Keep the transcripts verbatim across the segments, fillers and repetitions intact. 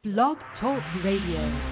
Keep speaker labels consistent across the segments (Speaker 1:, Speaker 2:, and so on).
Speaker 1: Blog Talk Radio.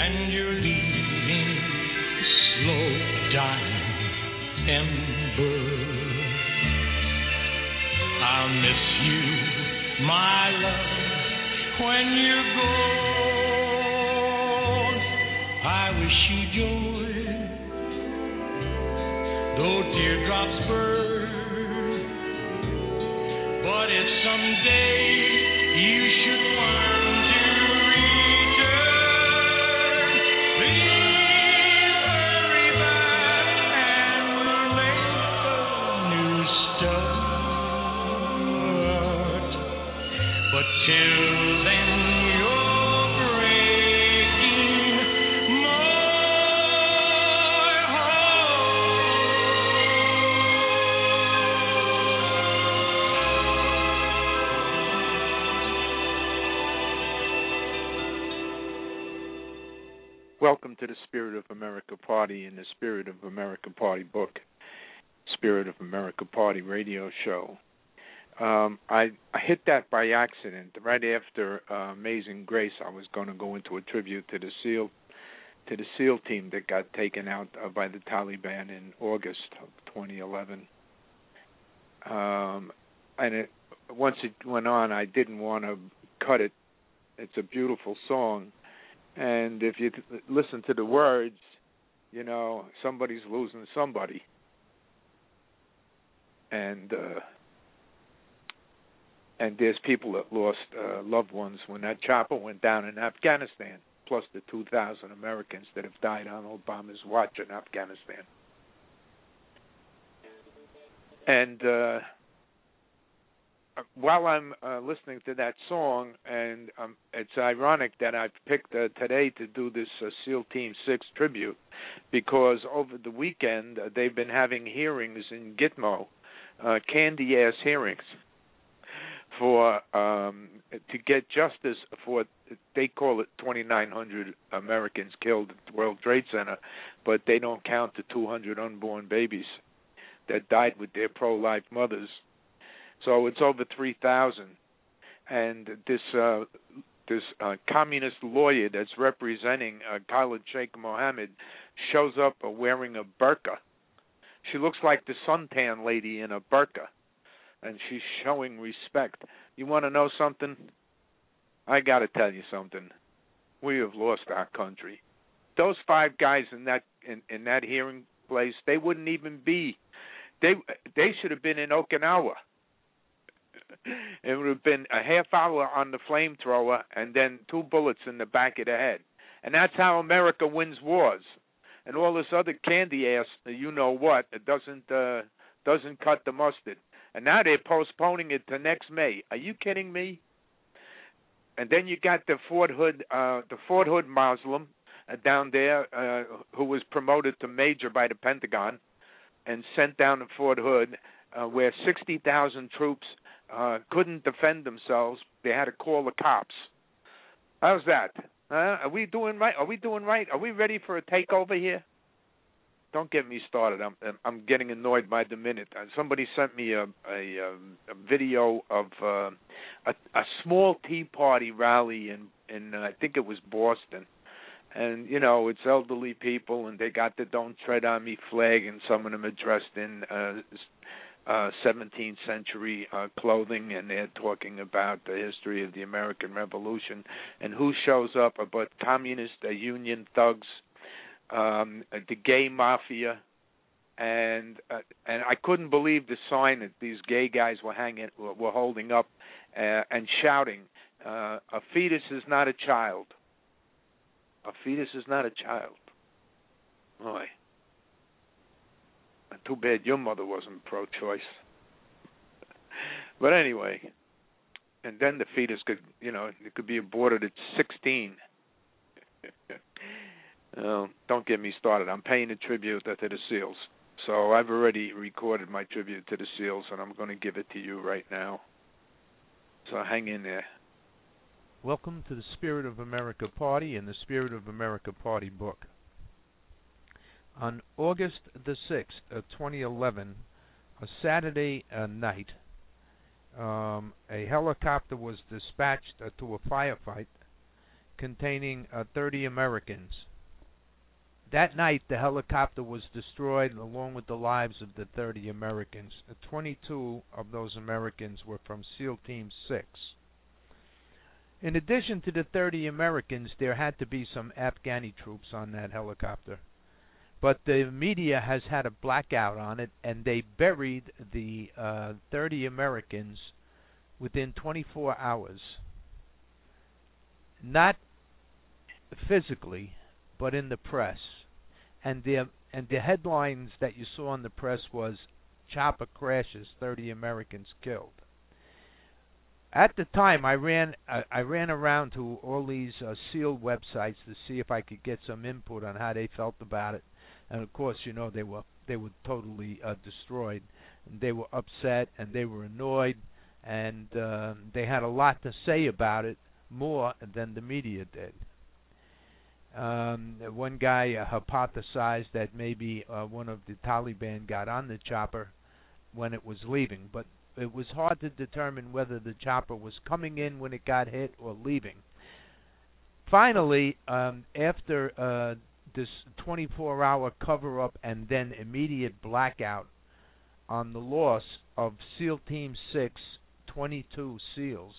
Speaker 2: and you're leaving slow dying ember. I'll miss you, my love, when you're gone. I wish you joy, though teardrops burn. But if someday you should want to return, please hurry back and we'll make a new start. But till then, you're breaking my
Speaker 3: Welcome to the Spirit of America Party and the Spirit of America Party book, Spirit of America Party radio show. Um, I, I hit that by accident. Right after uh, Amazing Grace, I was going to go into a tribute to the SEAL to the SEAL team that got taken out uh, by the Taliban in August of twenty eleven. Um, and it, once it went on, I didn't want to cut it. It's a beautiful song. And if you t- listen to the words, you know, somebody's losing somebody. And uh, and there's people that lost uh, loved ones when that chopper went down in Afghanistan, plus the two thousand Americans that have died on Obama's watch in Afghanistan. And uh, while I'm uh, listening to that song, and um, it's ironic that I've picked uh, today to do this uh, SEAL Team six tribute, because over the weekend uh, they've been having hearings in Gitmo, uh, candy-ass hearings, for um, to get justice for, they call it twenty-nine hundred Americans killed at the World Trade Center, but they don't count the two hundred unborn babies that died with their pro-life mothers. So it's over three thousand. And this uh, this uh, communist lawyer that's representing uh, Khalid Sheikh Mohammed shows up uh, wearing a burqa. She looks like the suntan lady in a burqa, and she's showing respect. You want to know something? I got to tell you something. We have lost our country. Those five guys in that in, in that hearing place, they wouldn't even be. They they should have been in Okinawa. It would have been a half hour on the flamethrower and then two bullets in the back of the head. And that's how America wins wars. And all this other candy ass, you know what, it doesn't uh, doesn't cut the mustard. And now they're postponing it to next May. Are you kidding me? And then you got the Fort Hood, uh, the Fort Hood Muslim uh, down there, uh, who was promoted to major by the Pentagon and sent down to Fort Hood, uh, where sixty thousand troops uh, couldn't defend themselves. They had to call the cops. How's that? Uh, are we doing right? Are we doing right? Are we ready for a takeover here? Don't get me started. I'm I'm getting annoyed by the minute. Uh, somebody sent me a a, a video of uh, a, a small Tea Party rally in in uh, I think it was Boston, and you know it's elderly people, and they got the "Don't Tread on Me" flag, and some of them are dressed in uh, uh, seventeenth century uh, clothing, and they're talking about the history of the American Revolution, and who shows up but communist uh, union thugs. Um, the gay mafia, and uh, and I couldn't believe the sign that these gay guys were hanging, were holding up, uh, and shouting, uh, "A fetus is not a child. A fetus is not a child." Boy, too bad your mother wasn't pro-choice. But anyway, and then the fetus could, you know, it could be aborted at sixteen. Uh, don't get me started. I'm paying a tribute to the SEALs. So I've already recorded my tribute to the SEALs, and I'm going to give it to you right now. So hang in there.
Speaker 4: Welcome to the Spirit of America Party and the Spirit of America Party book. On August the sixth of twenty eleven, a Saturday uh, night, um, a helicopter was dispatched uh, to a firefight containing uh, thirty Americans. That night, the helicopter was destroyed along with the lives of the thirty Americans. Uh, twenty-two of those Americans were from SEAL Team six. In addition to the thirty Americans, there had to be some Afghani troops on that helicopter. But the media has had a blackout on it, and they buried the uh, thirty Americans within twenty-four hours. Not physically, but in the press. And the and the headlines that you saw in the press was chopper crashes, thirty Americans killed. At the time, I ran I, I ran around to all these uh, SEAL websites to see if I could get some input on how they felt about it. And of course, you know, they were they were totally uh, destroyed. And they were upset and they were annoyed, and uh, they had a lot to say about it, more than the media did. Um, one guy uh, hypothesized that maybe uh, one of the Taliban got on the chopper when it was leaving, but it was hard to determine whether the chopper was coming in when it got hit or leaving. Finally, um, after uh, this twenty-four hour cover-up and then immediate blackout on the loss of SEAL Team six, twenty-two SEALs,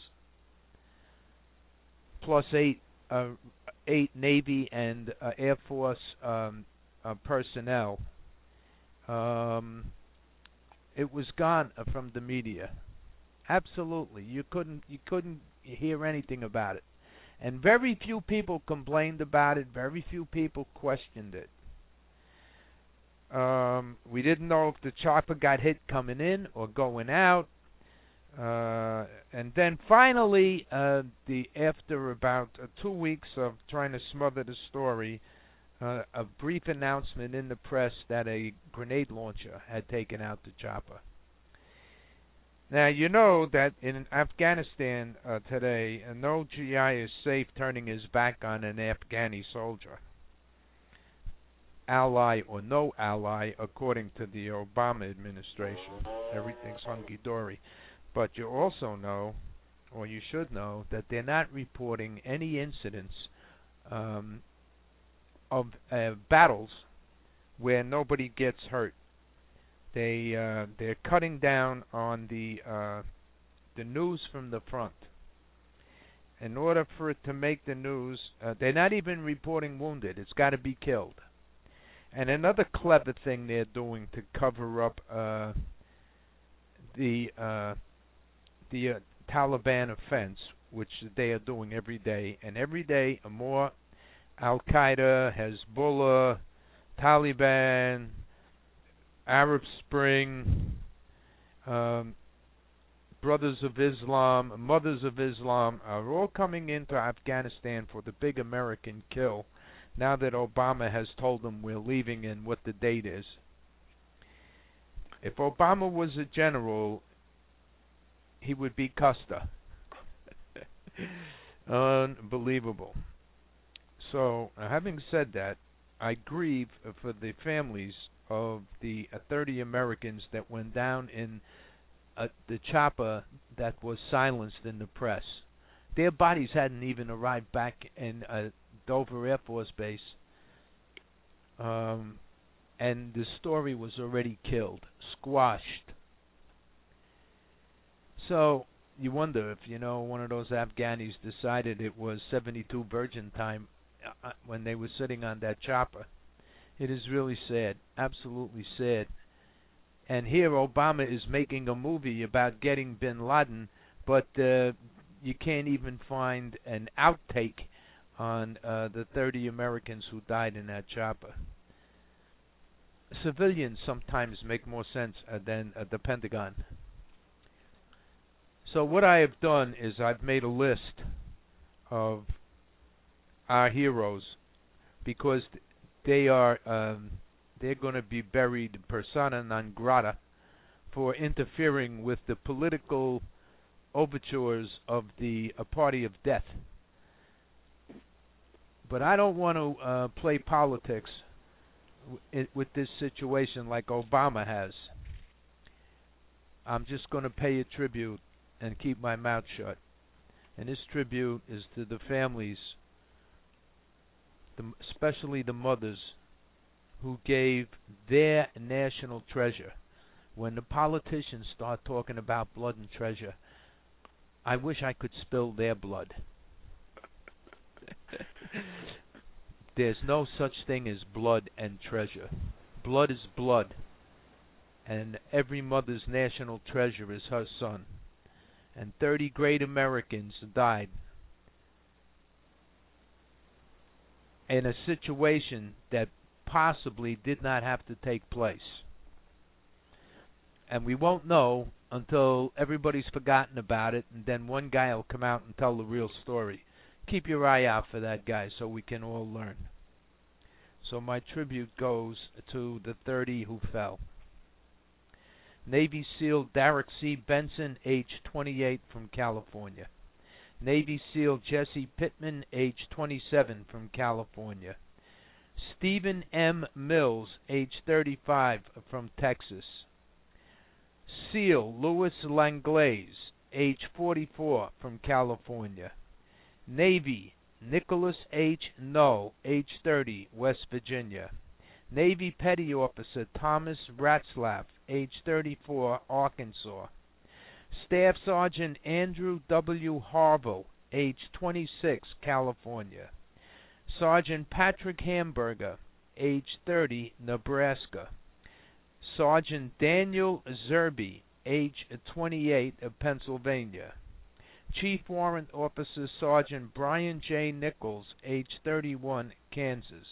Speaker 4: plus eight uh, eight Navy and uh, Air Force um, uh, personnel. Um, it was gone uh, from the media. Absolutely, you couldn't you couldn't hear anything about it, and very few people complained about it. Very few people questioned it. Um, we didn't know if the chopper got hit coming in or going out. Uh, and then finally, uh, the after about uh, two weeks of trying to smother the story, uh, a brief announcement in the press that a grenade launcher had taken out the chopper. Now, you know that in Afghanistan uh, today, uh, no G I is safe turning his back on an Afghani soldier, ally or no ally, according to the Obama administration. Everything's hunky-dory. But you also know, or you should know, that they're not reporting any incidents um, of uh, battles where nobody gets hurt. They uh, they're cutting down on the uh, the news from the front. In order for it to make the news, uh, they're not even reporting wounded. It's got to be killed. And another clever thing they're doing to cover up uh, the uh, the uh, Taliban offense, which they are doing every day, and every day more Al-Qaeda, Hezbollah, Taliban, Arab Spring, um, Brothers of Islam, Mothers of Islam are all coming into Afghanistan for the big American kill now that Obama has told them we're leaving and what the date is. If Obama was a general, he would be Custer. Unbelievable. So, uh, having said that, I grieve for the families of the uh, thirty Americans that went down in uh, the chopper that was silenced in the press. Their bodies hadn't even arrived back in uh, Dover Air Force Base, um, and the story was already killed, squashed. So you wonder if, you know, one of those Afghanis decided it was seventy-two Virgin time uh, when they were sitting on that chopper. It is really sad, absolutely sad. And here Obama is making a movie about getting bin Laden, but uh, you can't even find an outtake on uh, the thirty Americans who died in that chopper. Civilians sometimes make more sense uh, than uh, the Pentagon. So what I have done is I've made a list of our heroes because they are um, they're going to be buried persona non grata for interfering with the political overtures of the uh, Party of Death. But I don't want to uh, play politics w- with this situation like Obama has. I'm just going to pay a tribute and keep my mouth shut. And this tribute is to the families the, especially the mothers who gave their national treasure. When the politicians start talking about blood and treasure, I wish I could spill their blood. There's no such thing as blood and treasure. Blood is blood, and every mother's national treasure is her son. And thirty great Americans died in a situation that possibly did not have to take place. And we won't know until everybody's forgotten about it, and then one guy will come out and tell the real story. Keep your eye out for that guy so we can all learn. So my tribute goes to the thirty who fell. Navy SEAL Derek C. Benson, age twenty-eight, from California. Navy SEAL Jesse Pittman, age twenty-seven, from California. Stephen M. Mills, age thirty-five, from Texas. SEAL Louis Langlaise, age forty-four, from California. Navy Nicholas H. Null, age thirty, West Virginia. Navy Petty Officer Thomas Ratzlaff, age thirty-four, Arkansas. Staff Sergeant Andrew W. Harville, age twenty-six, California. Sergeant Patrick Hamburger, age thirty, Nebraska. Sergeant Daniel Zerby, age twenty-eight, of Pennsylvania. Chief Warrant Officer Sergeant Brian J. Nichols, age thirty-one, Kansas.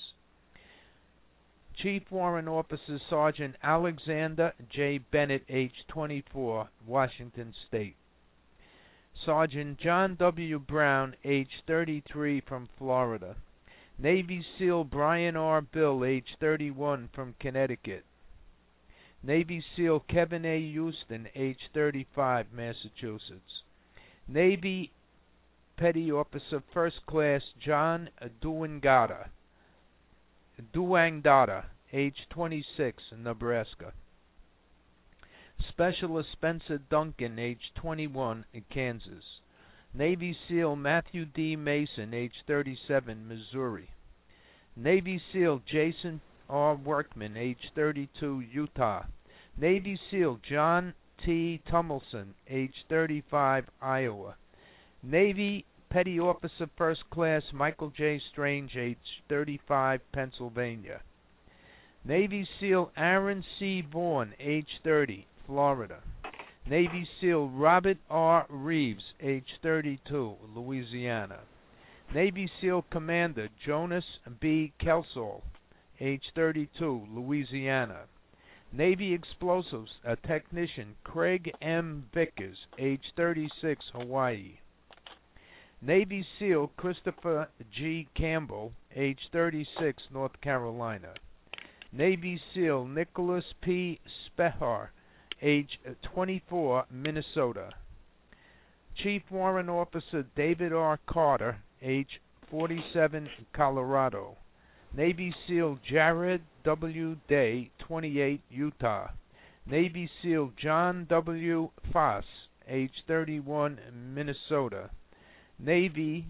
Speaker 4: Chief Warrant Officer Sergeant Alexander J. Bennett, age twenty-four, Washington State. Sergeant John W. Brown, age thirty-three, from Florida. Navy SEAL Brian R. Bill, age thirty-one, from Connecticut. Navy SEAL Kevin A. Houston, age thirty-five, Massachusetts. Navy Petty Officer First Class John Duangada, Duangdada, age twenty-six, Nebraska. Specialist Spencer Duncan, age twenty-one, in Kansas. Navy SEAL Matthew D. Mason, age thirty-seven, Missouri. Navy SEAL Jason R. Workman, age thirty-two, Utah. Navy SEAL John T. Tummelson, age thirty-five, Iowa. Navy Petty Officer First Class Michael J. Strange, age thirty-five, Pennsylvania. Navy SEAL Aaron C. Bourne, age thirty, Florida. Navy SEAL Robert R. Reeves, age thirty-two, Louisiana. Navy SEAL Commander Jonas B. Kelsall, age thirty-two, Louisiana. Navy Explosives a Technician Craig M. Vickers, age thirty-six, Hawaii. Navy SEAL Christopher G. Campbell, age thirty-six, North Carolina. Navy SEAL Nicholas P. Spehar, age twenty-four, Minnesota. Chief Warrant Officer David R. Carter, age forty-seven, Colorado. Navy SEAL Jared W. Day, twenty-eight, Utah. Navy SEAL John W. Foss, age thirty-one, Minnesota. Navy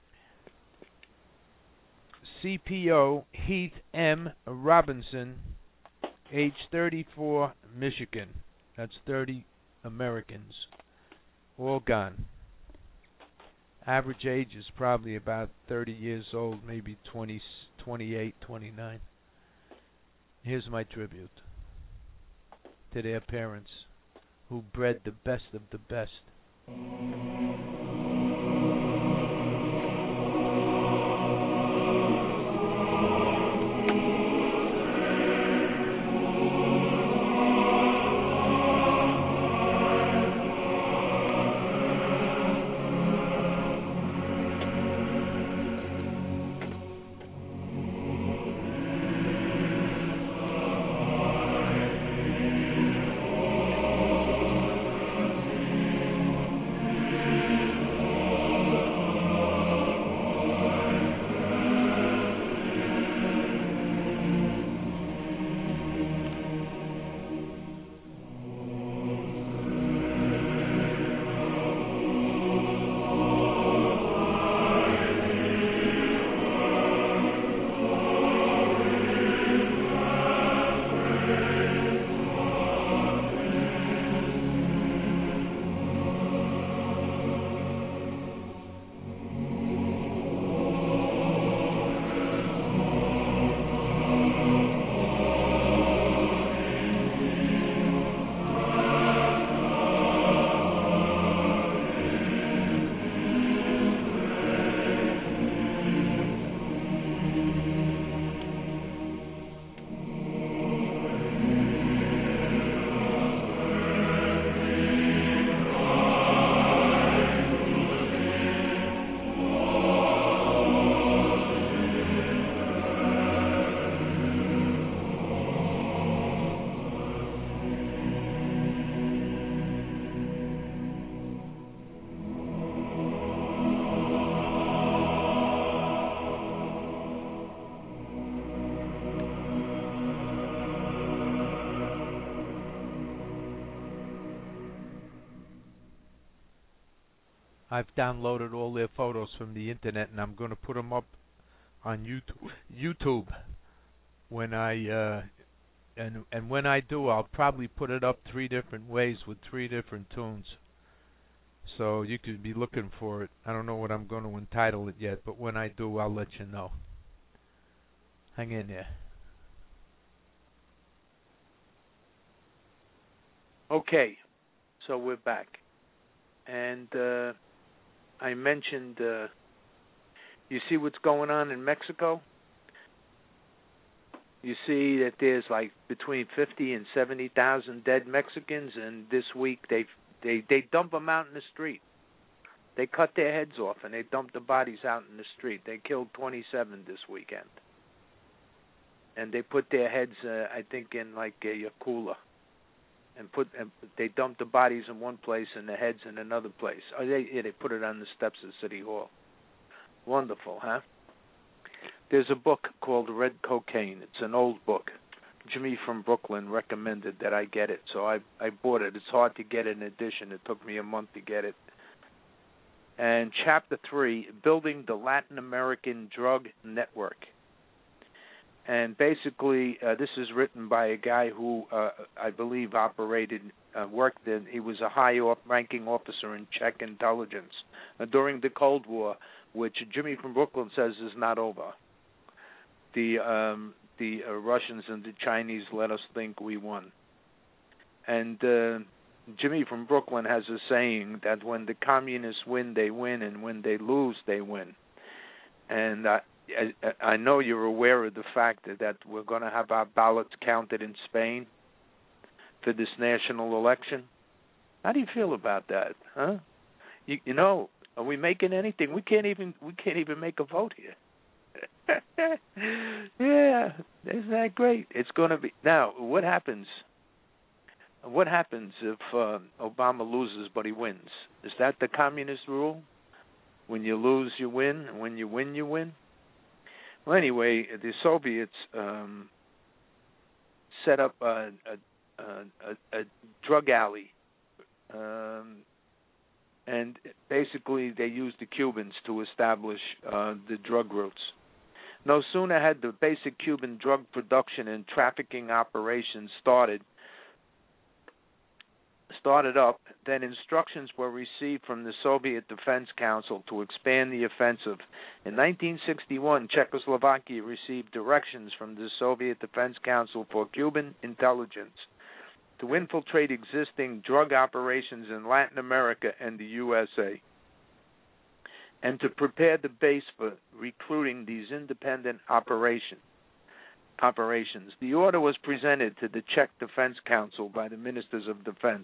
Speaker 4: C P O Heath M. Robinson, age thirty-four, Michigan. That's thirty Americans, all gone. Average age is probably about thirty years old, maybe twenty, twenty-eight, twenty-nine. Here's my tribute to their parents who bred the best of the best. I've downloaded all their photos from the internet, and I'm going to put them up on YouTube. YouTube when I uh, and and when I do, I'll probably put it up three different ways with three different tunes. So you could be looking for it. I don't know what I'm going to entitle it yet, but when I do, I'll let you know. Hang in there.
Speaker 3: Okay, so we're back. And uh, I mentioned, uh, you see what's going on in Mexico? You see that there's like between fifty and seventy thousand dead Mexicans, and this week they they they dump them out in the street. They cut their heads off and they dump the bodies out in the street. They killed twenty-seven this weekend, and they put their heads, uh, I think, in like a, a cooler, and put and they dumped the bodies in one place and the heads in another place. Oh, they yeah, they put it on the steps of City Hall. Wonderful, huh? There's a book called Red Cocaine. It's an old book. Jimmy from Brooklyn recommended that I get it, so I I bought it. It's hard to get an edition. It took me a month to get it. And chapter three, Building the Latin American Drug Network. And basically, uh, this is written by a guy who uh, I believe operated, uh, worked in, he was a high-ranking officer in Czech intelligence uh, during the Cold War, which Jimmy from Brooklyn says is not over. The um, the uh, Russians and the Chinese let us think we won. And uh, Jimmy from Brooklyn has a saying that when the communists win, they win, and when they lose, they win. And I, I, I know you're aware of the fact that, that we're going to have our ballots counted in Spain for this national election. How do you feel about that, huh? You, you know, are we making anything? We can't even we can't even make a vote here. Yeah, isn't that great? It's going to be now. What happens? What happens if uh, Obama loses but he wins? Is that the communist rule? When you lose, you win, and when you win, you win. Well, anyway, the Soviets um, set up a, a, a, a drug alley, um, and basically they used the Cubans to establish uh, the drug routes. No sooner had the basic Cuban drug production and trafficking operations started started up, then instructions were received from the Soviet Defense Council to expand the offensive. In nineteen sixty-one, Czechoslovakia received directions from the Soviet Defense Council for Cuban intelligence to infiltrate existing drug operations in Latin America and the U S A, and to prepare the base for recruiting these independent operation, operations. The order was presented to the Czech Defense Council by the Ministers of Defense.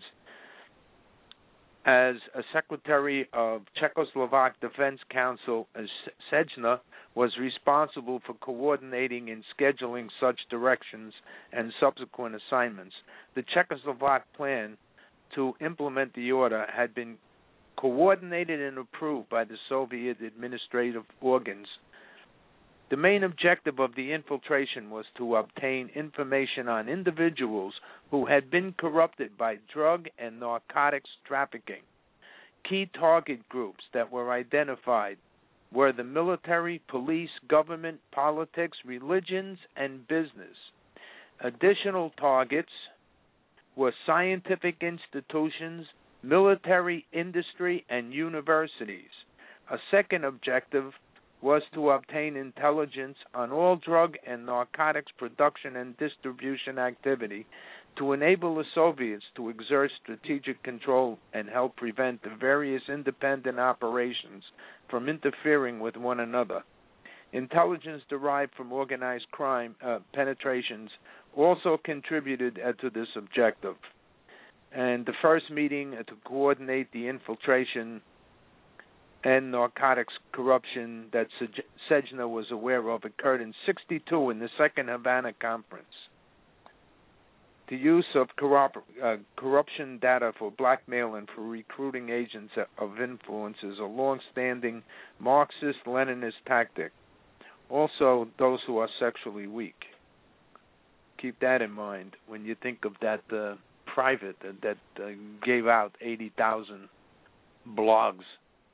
Speaker 3: As a secretary of Czechoslovak Defense Council, Sejna was responsible for coordinating and scheduling such directions and subsequent assignments. The Czechoslovak plan to implement the order had been coordinated and approved by the Soviet administrative organs. The main objective of the infiltration was to obtain information on individuals who had been corrupted by drug and narcotics trafficking. Key target groups that were identified were the military, police, government, politics, religions, and business. Additional targets were scientific institutions, military, industry, and universities. A second objective was to obtain intelligence on all drug and narcotics production and distribution activity to enable the Soviets to exert strategic control and help prevent the various independent operations from interfering with one another. Intelligence derived from organized crime uh, penetrations also contributed uh, to this objective. And the first meeting uh, to coordinate the infiltration and narcotics corruption that Sejna was aware of occurred in sixty-two in the Second Havana Conference. The use of corrupt, uh, corruption data for blackmail and for recruiting agents of influence is a long-standing Marxist-Leninist tactic. Also, those who are sexually weak. Keep that in mind when you think of that uh, private that, that uh, gave out eighty thousand blogs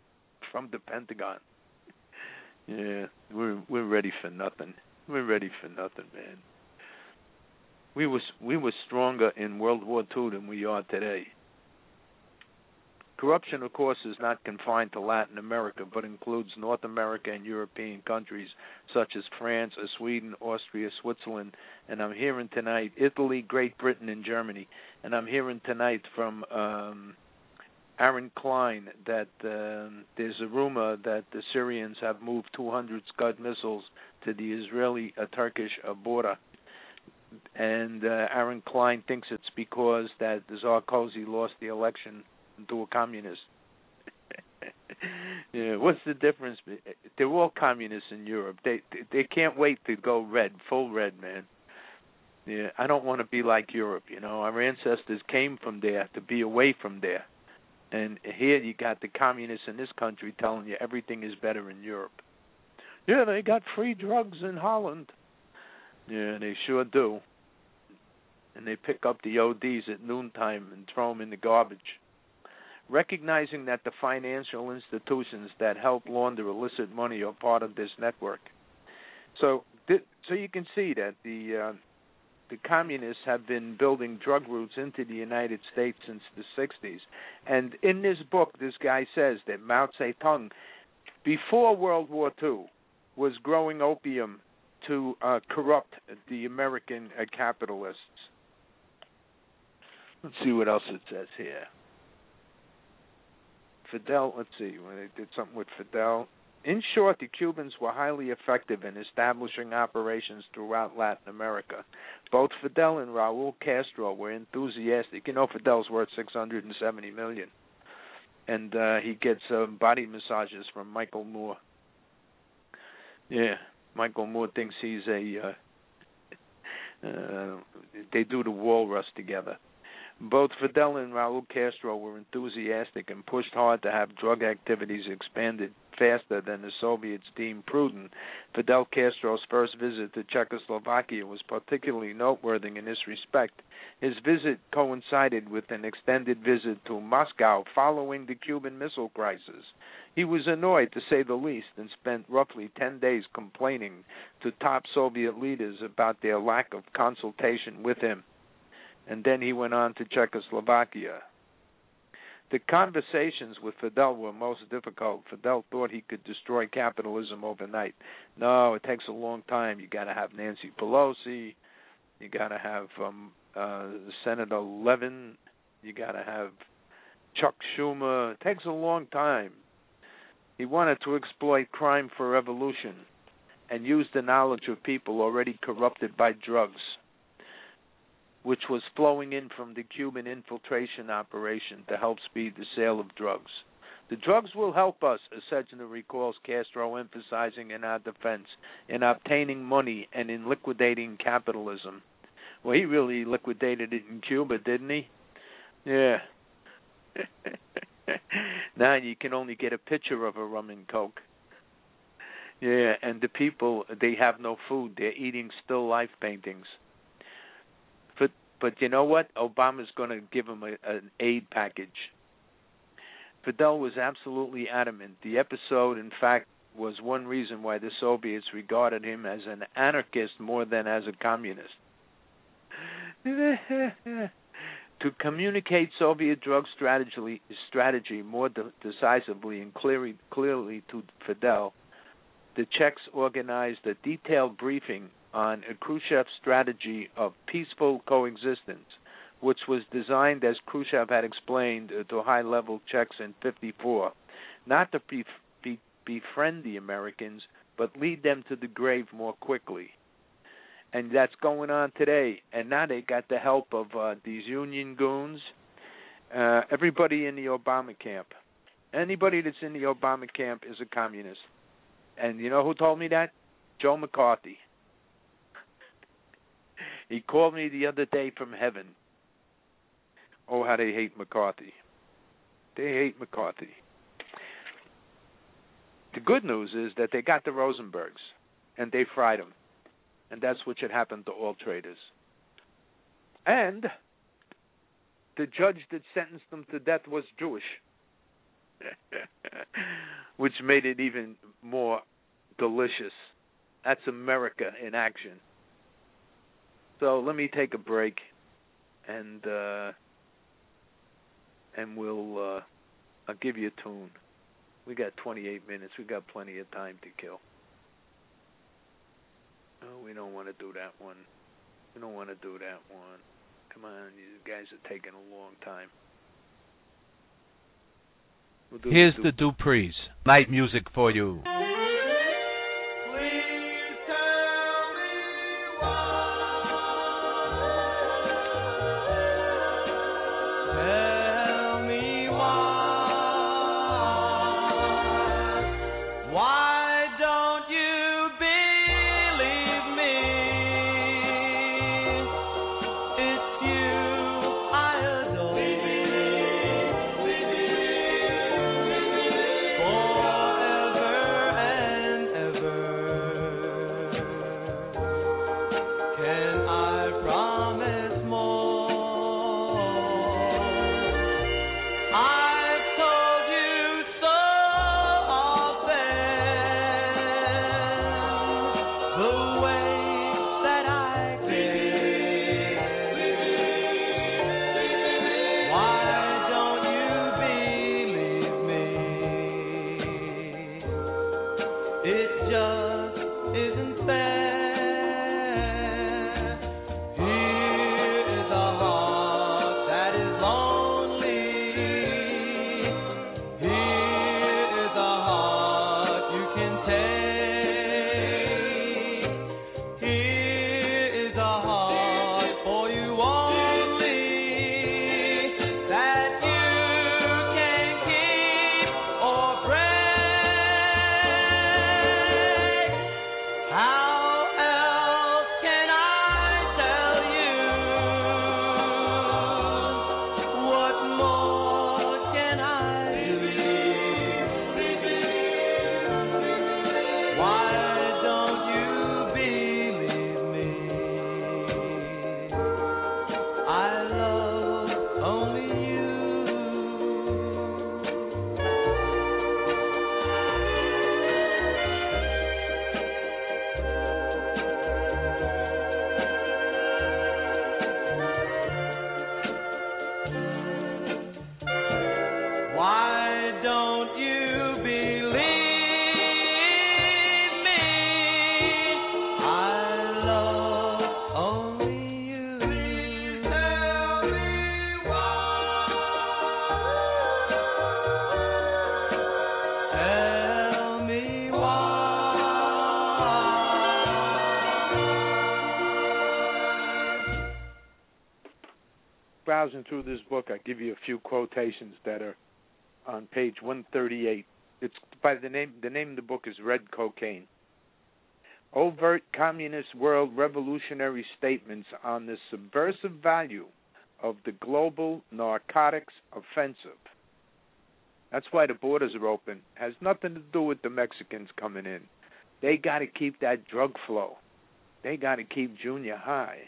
Speaker 3: from the Pentagon. Yeah, we're we're ready for nothing. We're ready for nothing, man. We was we were stronger in World War Two than we are today. Corruption, of course, is not confined to Latin America, but includes North America and European countries such as France, Sweden, Austria, Switzerland, and I'm hearing tonight Italy, Great Britain, and Germany. And I'm hearing tonight from um, Aaron Klein that um, there's a rumor that the Syrians have moved two hundred Scud missiles to the Israeli-Turkish uh, border. And uh, Aaron Klein thinks it's because that Sarkozy lost the election to a communist. Yeah, what's the difference? They're all communists in Europe. They they can't wait to go red, full red, man. Yeah, I don't want to be like Europe. You know, our ancestors came from there to be away from there, and here you got the communists in this country telling you everything is better in Europe. Yeah, they got free drugs in Holland. Yeah, they sure do. And they pick up the O Ds at noontime and throw them in the garbage. Recognizing that the financial institutions that help launder illicit money are part of this network. So, so you can see that the uh, the communists have been building drug routes into the United States since the sixties. And in this book, this guy says that Mao Zedong, before World War Two, was growing opium to uh, corrupt the American uh, capitalists. Let's see what else it says here. Fidel, let's see, when they did something with Fidel. In short, the Cubans were highly effective in establishing operations throughout Latin America. Both Fidel and Raul Castro were enthusiastic. You know, Fidel's worth six hundred seventy million dollars. And uh, he gets uh, body massages from Michael Moore. Yeah, Michael Moore thinks he's a... Uh, uh, they do the walrus together. Both Fidel and Raul Castro were enthusiastic and pushed hard to have drug activities expanded faster than the Soviets deemed prudent. Fidel Castro's first visit to Czechoslovakia was particularly noteworthy in this respect. His visit coincided with an extended visit to Moscow following the Cuban Missile Crisis. He was annoyed, to say the least, and spent roughly ten days complaining to top Soviet leaders about their lack of consultation with him. And then he went on to Czechoslovakia. The conversations with Fidel were most difficult. Fidel thought he could destroy capitalism overnight. No, it takes a long time. You got to have Nancy Pelosi. You got to have um, uh, Senator Levin. You got to have Chuck Schumer. It takes a long time. He wanted to exploit crime for revolution and use the knowledge of people already corrupted by drugs, which was flowing in from the Cuban infiltration operation to help speed the sale of drugs. The drugs will help us, Sechner recalls Castro emphasizing in our defense, in obtaining money and in liquidating capitalism. Well, he really liquidated it in Cuba, didn't he? Yeah. Now you can only get a picture of a rum and coke. Yeah, and the people, they have no food. They're eating still life paintings. But, but you know what? Obama's going to give them a, an aid package. Fidel was absolutely adamant. The episode, in fact, was one reason why the Soviets regarded him as an anarchist more than as a communist. To communicate Soviet drug strategy, strategy more de- decisively and clearly, clearly to Fidel, the Czechs organized a detailed briefing on Khrushchev's strategy of peaceful coexistence, which was designed, as Khrushchev had explained, uh, to high-level Czechs in fifty-four, not to be, be, befriend the Americans, but lead them to the grave more quickly. And that's going on today. And now they got the help of uh, these union goons, uh, everybody in the Obama camp. Anybody that's in the Obama camp is a communist. And you know who told me that? Joe McCarthy. He called me the other day from heaven. Oh, how they hate McCarthy. They hate McCarthy. The good news is that they got the Rosenbergs, and they fried them. And that's what should happen to all traitors. And the judge that sentenced them to death was Jewish. which made it even more delicious. That's America in action. So let me take a break, and uh, and we'll uh, I'll give you a tune. We got twenty-eight minutes. We got plenty of time to kill. Oh, we don't want to do that one. We don't want to do that one. Come on, you guys are taking a long time. We'll do
Speaker 4: Here's
Speaker 3: the,
Speaker 4: the Duprees. Night music for you.
Speaker 3: Browsing through this book, I give you a few quotations that are on page one thirty-eight. It's by the name. The name of the book is Red Cocaine. Overt communist world revolutionary statements on the subversive value of the global narcotics offensive. That's why the borders are open. It has nothing to do with the Mexicans coming in. They got to keep that drug flow. They got to keep Junior high.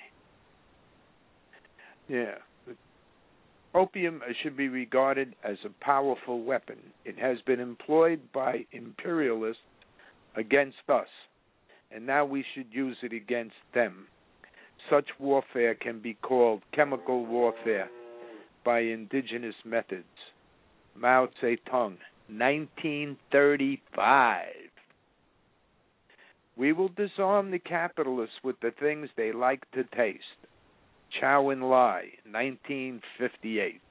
Speaker 3: Yeah. Opium should be regarded as a powerful weapon. It has been employed by imperialists against us, and now we should use it against them. Such warfare can be called chemical warfare by indigenous methods. Mao Zedong, nineteen thirty-five. We will disarm the capitalists with the things they like to taste. Chow En-lai, nineteen fifty-eight.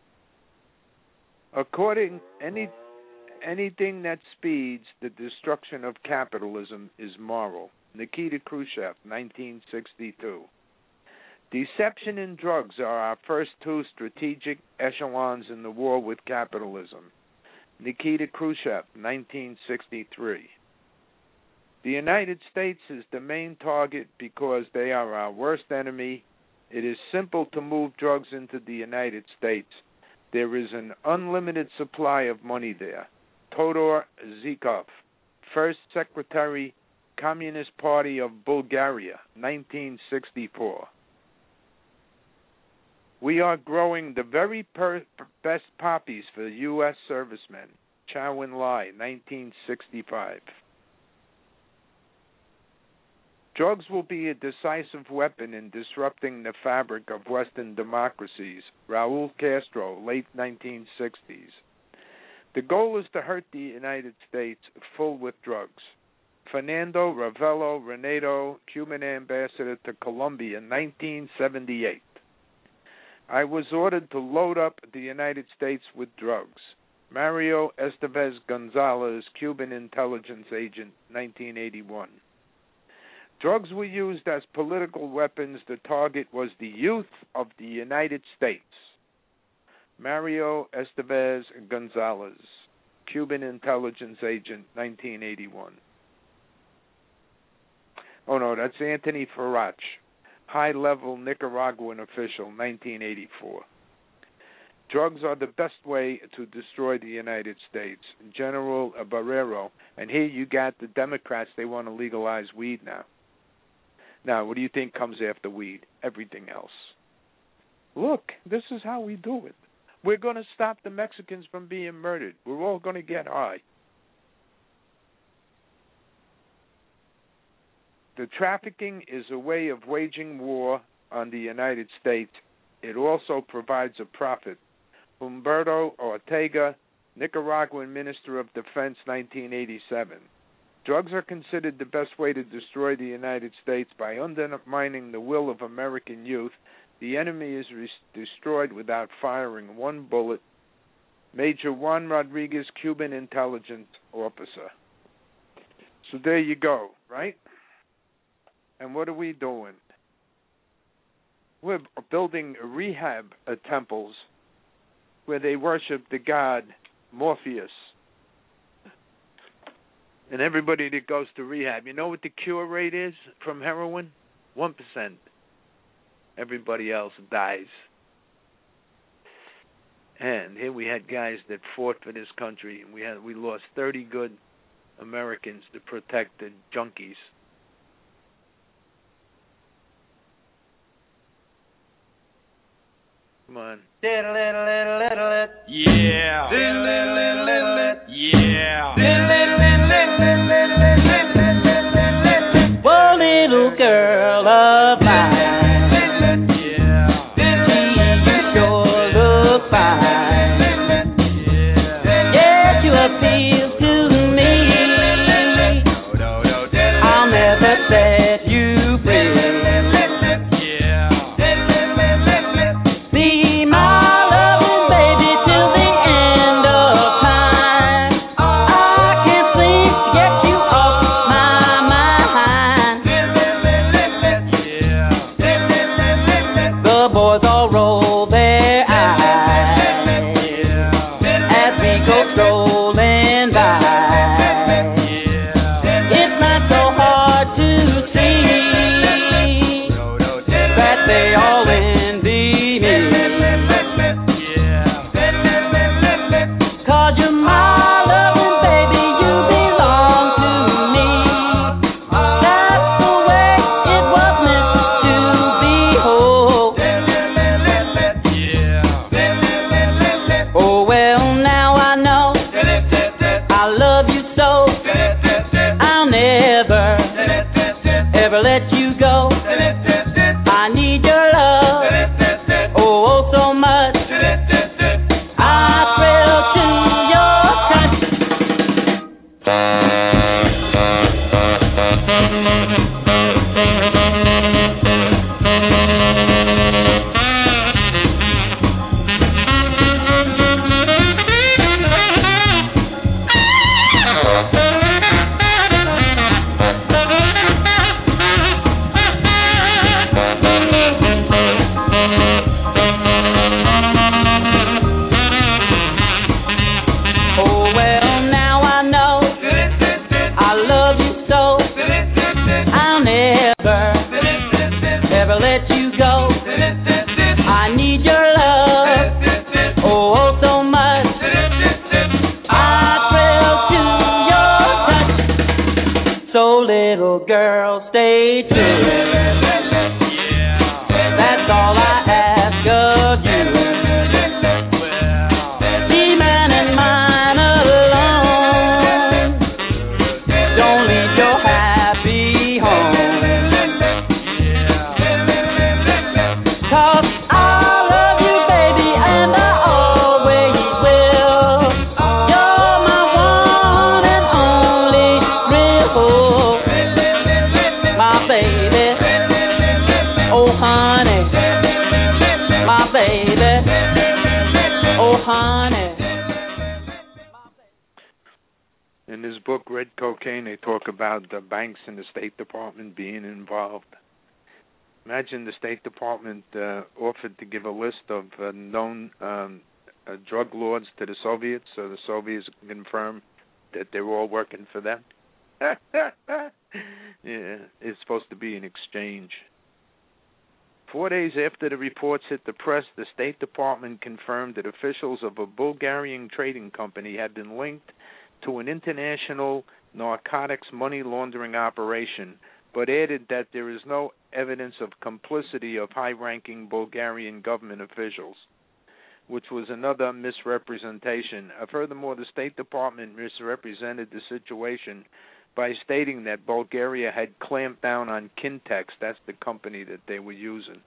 Speaker 3: According any anything that speeds the destruction of capitalism is moral. Nikita Khrushchev, nineteen sixty-two. Deception and drugs are our first two strategic echelons in the war with capitalism. Nikita Khrushchev, nineteen sixty-three. The United States is the main target because they are our worst enemy. It is simple to move drugs into the United States. There is an unlimited supply of money there. Todor Zhukov, First Secretary, Communist Party of Bulgaria, nineteen sixty-four. We are growing the very per- best poppies for U S servicemen. Chow En-lai, nineteen sixty-five. Drugs will be a decisive weapon in disrupting the fabric of Western democracies. Raul Castro, late nineteen sixties. The goal is to hurt the United States full with drugs. Fernando Ravello Renedo, Cuban ambassador to Colombia, nineteen seventy-eight. I was ordered to load up the United States with drugs. Mario Estevez Gonzalez, Cuban intelligence agent, nineteen eighty-one. Drugs were used as political weapons. The target was the youth of the United States. Mario Estevez Gonzalez, Cuban intelligence agent, nineteen eighty-one. Oh, no, that's Anthony Farach, high-level Nicaraguan official, nineteen eighty-four. Drugs are the best way to destroy the United States. General Barrero, and here you got the Democrats, they want to legalize weed now. Now, what do you think comes after weed? Everything else. Look, this is how we do it. We're going to stop the Mexicans from being murdered. We're all going to get high. The trafficking is a way of waging war on the United States. It also provides a profit. Humberto Ortega, Nicaraguan Minister of Defense, nineteen eighty-seven. Drugs are considered the best way to destroy the United States by undermining the will of American youth. The enemy is re- destroyed without firing one bullet. Major Juan Rodriguez, Cuban intelligence officer. So there you go, right? And what are we doing? We're building rehab uh, temples where they worship the god Morpheus. And everybody that goes to rehab, you know what the cure rate is from heroin? one percent. Everybody else dies. And here we had guys that fought for this country, and we had we lost thirty good Americans to protect the junkies. Come on.
Speaker 2: Yeah. Yeah.
Speaker 5: Whoa, little girl of mine.
Speaker 2: Yeah.
Speaker 5: You sure look fine. Yeah, you appeal to me. I'll never set you free. Be my loving baby till the end of time. I can't sleep to get you off my mind. The boys all roll their eyes as we go strolling by. It's not so hard to see that they all envy me. 'Cause you're my loving baby, you belong to me. That's the way it was meant to be. Oh, oh well, now I know I love you so. I'll never, ever let you go. I need your love, oh, oh so much. I thrill to your touch. Oh well, now I know I love you so. I'll never, ever let you go. I need your love, oh, oh so much. I thrill to your touch. So little girl, stay true. That's all I ask of you. Be man and mine alone.
Speaker 3: In his book, Red Cocaine, they talk about the banks and the State Department being involved. Imagine the State Department uh, offered to give a list of uh, known um, uh, drug lords to the Soviets, so the Soviets can confirm that they're all working for them. Yeah, it's supposed to be an exchange. Four days after the reports hit the press, the State Department confirmed that officials of a Bulgarian trading company had been linked to an international narcotics money laundering operation, but added that there is no evidence of complicity of high-ranking Bulgarian government officials, which was another misrepresentation. Uh, furthermore, the State Department misrepresented the situation by stating that Bulgaria had clamped down on Kintex, that's the company that they were using.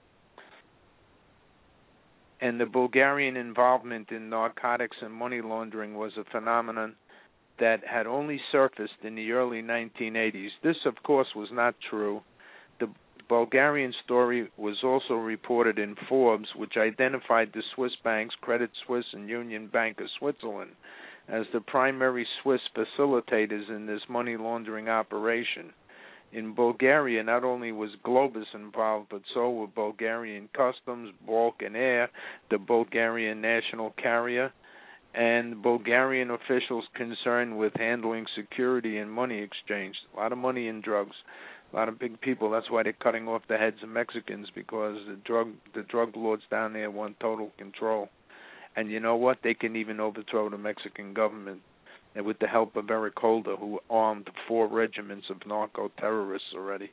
Speaker 3: And the Bulgarian involvement in narcotics and money laundering was a phenomenon that had only surfaced in the early nineteen eighties. This, of course, was not true. The Bulgarian story was also reported in Forbes, which identified the Swiss banks, Credit Suisse and Union Bank of Switzerland, as the primary Swiss facilitators in this money laundering operation. In Bulgaria, not only was Globus involved, but so were Bulgarian Customs, Balkan Air, the Bulgarian national carrier, and Bulgarian officials concerned with handling security and money exchange. A lot of money in drugs, a lot of big people. That's why they're cutting off the heads of Mexicans, because the drug the drug lords down there want total control. And you know what? They can even overthrow the Mexican government, and with the help of Eric Holder, who armed four regiments of narco-terrorists already.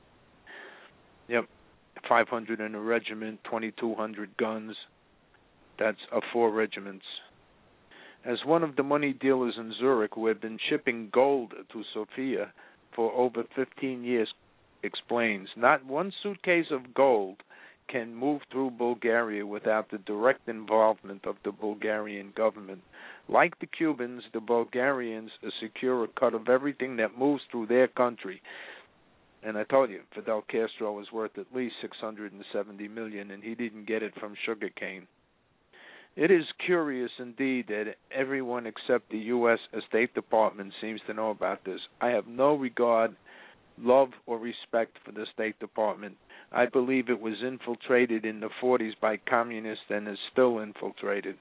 Speaker 3: Yep, five hundred in a regiment, twenty-two hundred guns. That's uh, four regiments. As one of the money dealers in Zurich who had been shipping gold to Sofia for over fifteen years explains, not one suitcase of gold can move through Bulgaria without the direct involvement of the Bulgarian government. Like the Cubans, the Bulgarians secure a cut of everything that moves through their country. And I told you, Fidel Castro was worth at least six hundred seventy million dollars, and he didn't get it from sugarcane. It is curious indeed that everyone except the U S State Department seems to know about this. I have no regard, love, or respect for the State Department. I believe it was infiltrated in the forties by communists and is still infiltrated.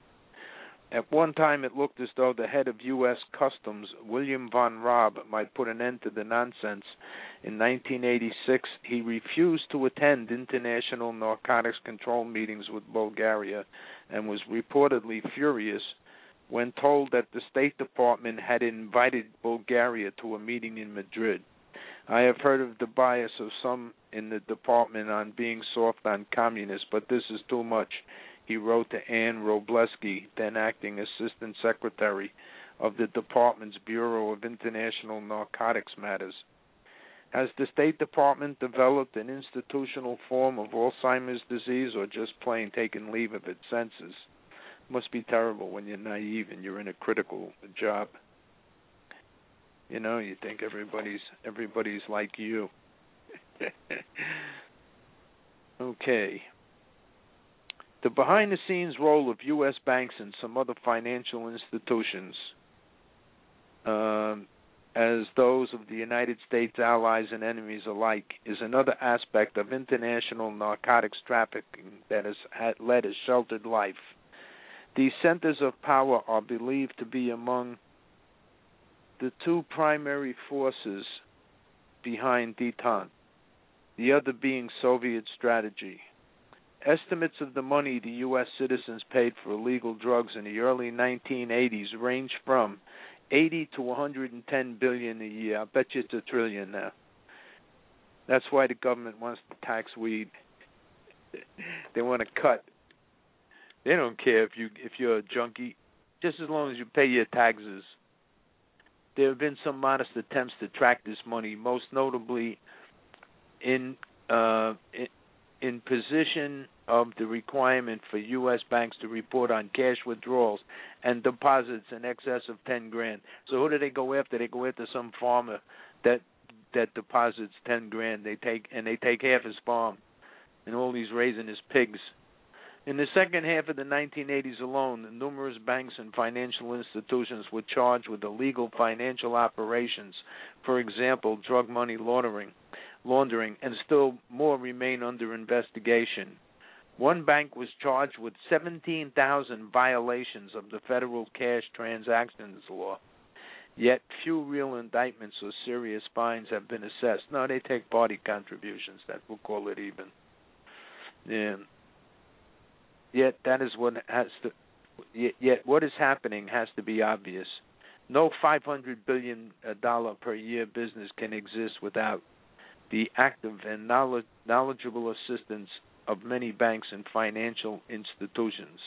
Speaker 3: At one time, it looked as though the head of U S Customs, William von Raab, might put an end to the nonsense. In nineteen eighty-six, he refused to attend international narcotics control meetings with Bulgaria and was reportedly furious when told that the State Department had invited Bulgaria to a meeting in Madrid. I have heard of the bias of some in the department on being soft on communists, but this is too much, he wrote to Anne Robleski, then acting Assistant Secretary of the department's Bureau of International Narcotics Matters. Has the State Department developed an institutional form of Alzheimer's disease or just plain taken leave of its senses? It must be terrible when you're naive and you're in a critical job. You know, you think everybody's everybody's like you. Okay. The behind-the-scenes role of U S banks and some other financial institutions, um, as those of the United States allies and enemies alike, is another aspect of international narcotics trafficking that has had led a sheltered life. These centers of power are believed to be among the two primary forces behind detente, the other being Soviet strategy. Estimates of the money the U S citizens paid for illegal drugs in the early nineteen eighties ranged from eighty to one hundred ten billion dollars a year. I bet you it's a trillion now. That's why the government wants to tax weed. They want to cut. They don't care if you if you're a junkie, just as long as you pay your taxes. There have been some modest attempts to track this money, most notably in uh, in, in position of the requirement for U S banks to report on cash withdrawals and deposits in excess of ten grand. So who do they go after? They go after some farmer that that deposits ten grand. They take and they take half his farm, and all he's raising is pigs. In the second half of the nineteen eighties alone, numerous banks and financial institutions were charged with illegal financial operations, for example, drug money laundering, laundering, and still more remain under investigation. One bank was charged with seventeen thousand violations of the federal cash transactions law, yet few real indictments or serious fines have been assessed. No, they take party contributions. That we'll call it even. And yet that is what has to. Yet, yet what is happening has to be obvious. No five hundred billion dollar per year business can exist without the active and knowledge, knowledgeable assistance of many banks and financial institutions.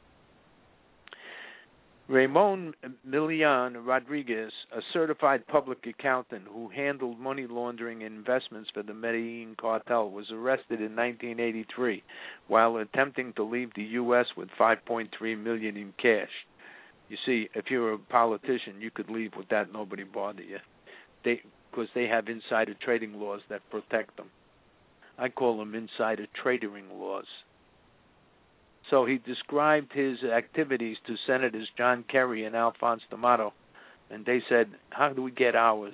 Speaker 3: Ramon Milian Rodriguez, a certified public accountant who handled money laundering and investments for the Medellin cartel, was arrested in nineteen eighty-three while attempting to leave the U S with five point three million dollars in cash. You see, if you're a politician, you could leave with that, nobody bother you. They, because they have insider trading laws that protect them. I call them insider trading laws. So he described his activities to Senators John Kerry and Alphonse D'Amato, and they said, how do we get ours?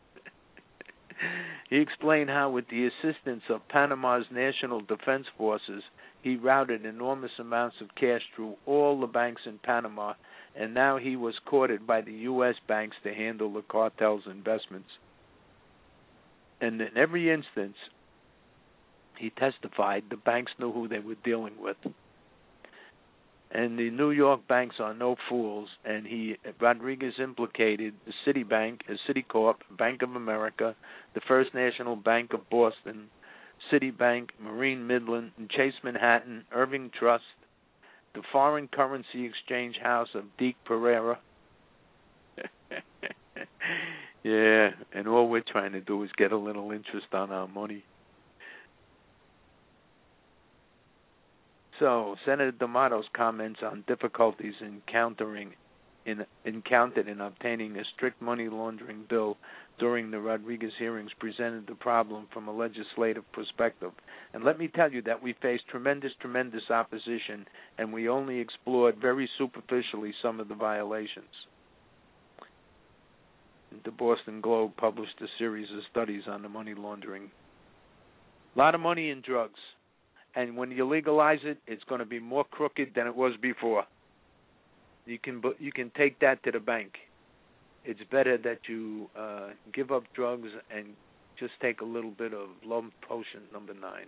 Speaker 3: He explained how, with the assistance of Panama's National Defense Forces, he routed enormous amounts of cash through all the banks in Panama, and now he was courted by the U S banks to handle the cartel's investments. And in every instance, he testified the banks knew who they were dealing with. And the New York banks are no fools, and he Rodriguez implicated the Citibank, Citicorp, Bank of America, the First National Bank of Boston, Citibank, Marine Midland, and Chase Manhattan, Irving Trust, the foreign currency exchange house of Deke Pereira. Yeah, and all we're trying to do is get a little interest on our money. So, Senator D'Amato's comments on difficulties encountering in, encountered in obtaining a strict money laundering bill during the Rodriguez hearings presented the problem from a legislative perspective. And let me tell you that we faced tremendous, tremendous opposition, and we only explored very superficially some of the violations. The Boston Globe published a series of studies on the money laundering. A lot of money in drugs. And when you legalize it, it's going to be more crooked than it was before. You can you can take that to the bank. It's better that you uh, give up drugs and just take a little bit of love potion number nine.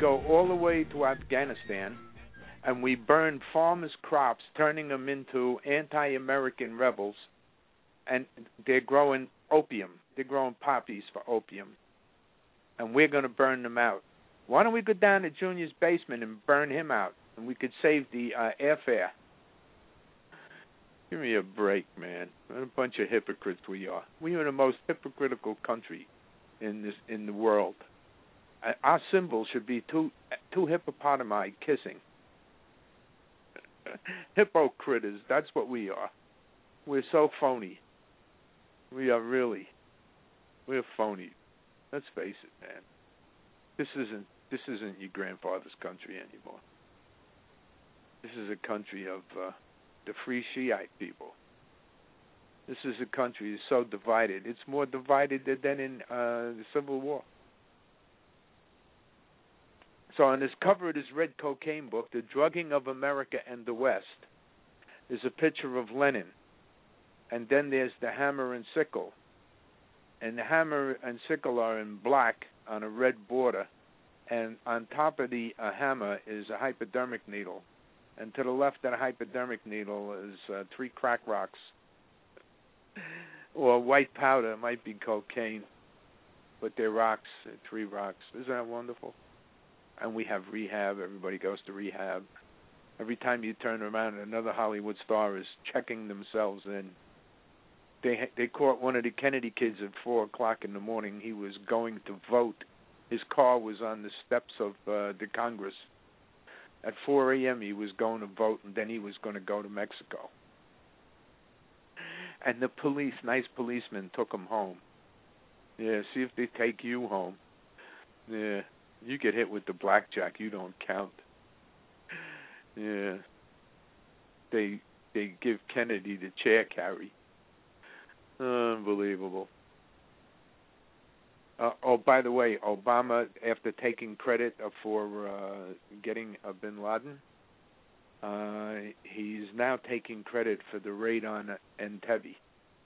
Speaker 3: go all the way to Afghanistan, and we burn farmers' crops, turning them into anti-American rebels, and they're growing opium. They're growing poppies for opium, and we're going to burn them out. Why don't we go down to Junior's basement and burn him out, and we could save the uh, airfare? Give me a break, man. What a bunch of hypocrites we are. We are the most hypocritical country in this in the world. Uh, our symbol should be two two hippopotami kissing. Hypocrites, that's what we are. We're so phony. We are really. We're phony. Let's face it, man. This isn't this isn't your grandfather's country anymore. This is a country of uh, the Free Shiite people. This is a country that's so divided. It's more divided than in uh, the Civil War. So on this cover of this Red Cocaine book, The Drugging of America and the West, is a picture of Lenin. And then there's the hammer and sickle. And the hammer and sickle are in black on a red border. And on top of the uh, hammer is a hypodermic needle. And to the left of the hypodermic needle is uh, three crack rocks. Or white powder. It might be cocaine. But they're rocks, they're three rocks. Isn't that wonderful? And we have rehab. Everybody goes to rehab. Every time you turn around, another Hollywood star is checking themselves in. They they caught one of the Kennedy kids at four o'clock in the morning. He was going to vote. His car was on the steps of uh, the Congress. At four a.m. he was going to vote, and then he was going to go to Mexico. And the police, nice policemen, took him home. Yeah, see if they take you home. Yeah. You get hit with the blackjack, you don't count. Yeah. They they give Kennedy the chair carry. Unbelievable. Uh, oh, by the way, Obama, after taking credit for uh, getting uh, bin Laden, uh, he's now taking credit for the raid on Entebbe.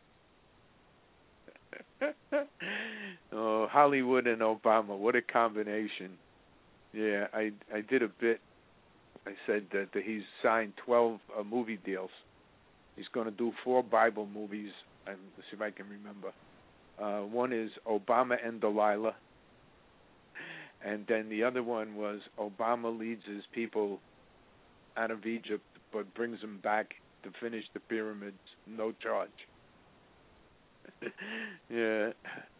Speaker 3: Oh, Hollywood and Obama, what a combination. Yeah, I I did a bit. I said that, that he's signed twelve uh, movie deals. He's going to do four Bible movies. And let's see if I can remember. Uh, one is Obama and Delilah. And then the other one was Obama leads his people out of Egypt but brings them back to finish the pyramids, no charge. Yeah.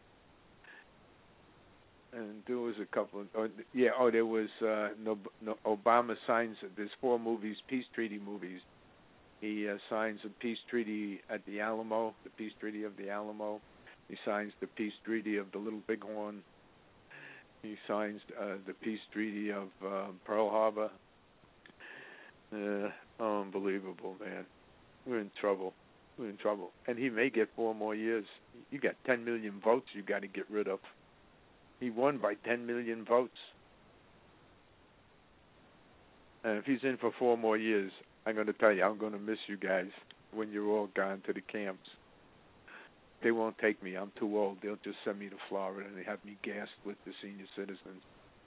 Speaker 3: And there was a couple of, oh, yeah, oh, there was, uh, no, no, Obama signs, there's four movies, peace treaty movies. He uh, signs a peace treaty at the Alamo, the peace treaty of the Alamo. He signs the peace treaty of the Little Bighorn. He signs uh, the peace treaty of uh, Pearl Harbor. Uh, unbelievable, man. We're in trouble. We're in trouble. And he may get four more years. You got ten million votes you got to get rid of. He won by ten million votes. And if he's in for four more years, I'm going to tell you, I'm going to miss you guys when you're all gone to the camps. They won't take me. I'm too old. They'll just send me to Florida and they have me gassed with the senior citizens.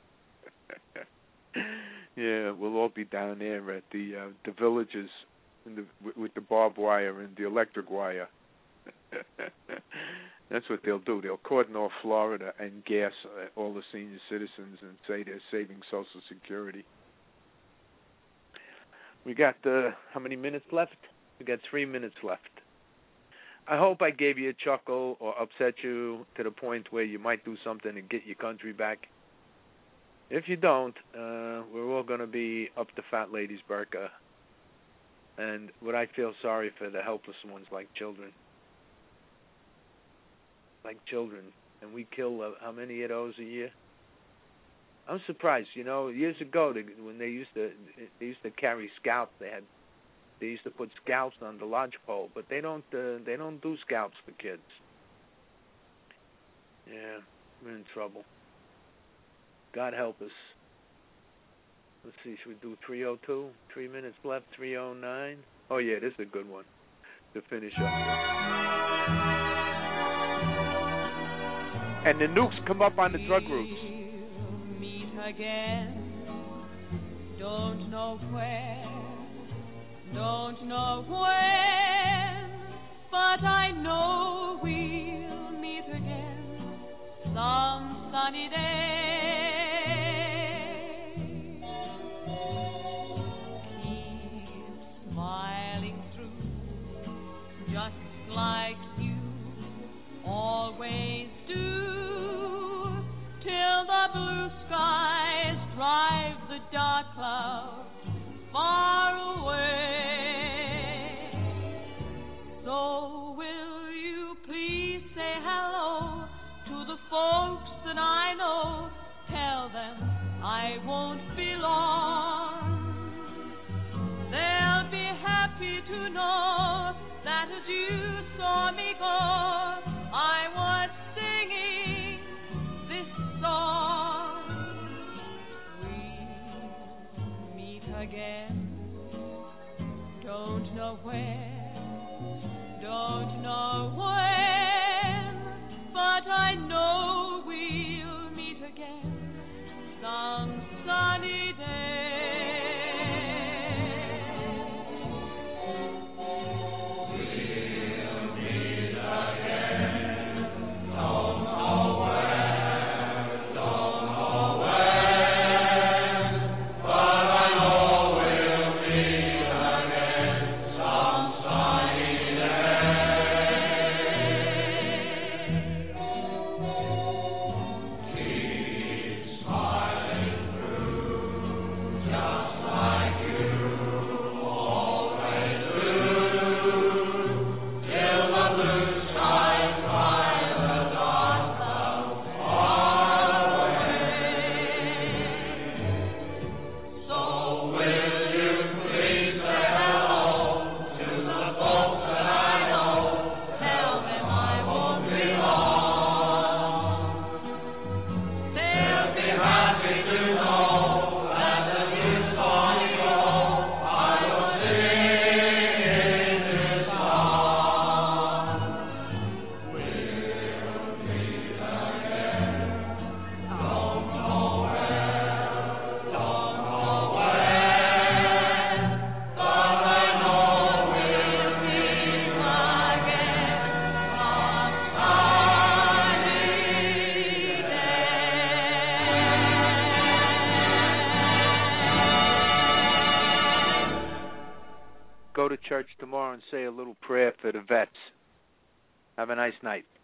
Speaker 3: Yeah, we'll all be down there at the uh, the villages in the, with, with the barbed wire and the electric wire. That's what they'll do. They'll cordon off Florida and gas uh, all the senior citizens and say they're saving Social Security. We got uh, how many minutes left? We got three minutes left. I hope I gave you a chuckle or upset you to the point where you might do something to get your country back. If you don't, uh, we're all going to be up the fat lady's burqa. And would I feel sorry for the helpless ones like children? Like children. And we kill uh, how many of those a year? I'm surprised. You know, years ago they, when they used to they used to carry scalps, they had they used to put scalps on the lodgepole, but they don't uh, they don't do scalps for kids. Yeah, we're in trouble. God help us. Let's see, should we do three oh two? Three minutes left, three oh nine. Oh, yeah, this is a good one to finish up. And the nukes come up on the drug routes.
Speaker 5: Meet again. Don't know where, don't know when, but I know we'll meet again some sunny day. Keep smiling through, just like you always do, till the blue skies drive the dark clouds far away. So will you please say hello to the folks that I know? Tell them I won't be long. They'll be happy to know that as you saw me go, I was singing this song. We'll meet again, don't know where, don't know when, but I know we'll meet again some sunny day.
Speaker 3: Go to church tomorrow and say a little prayer for the vets. Have a nice night.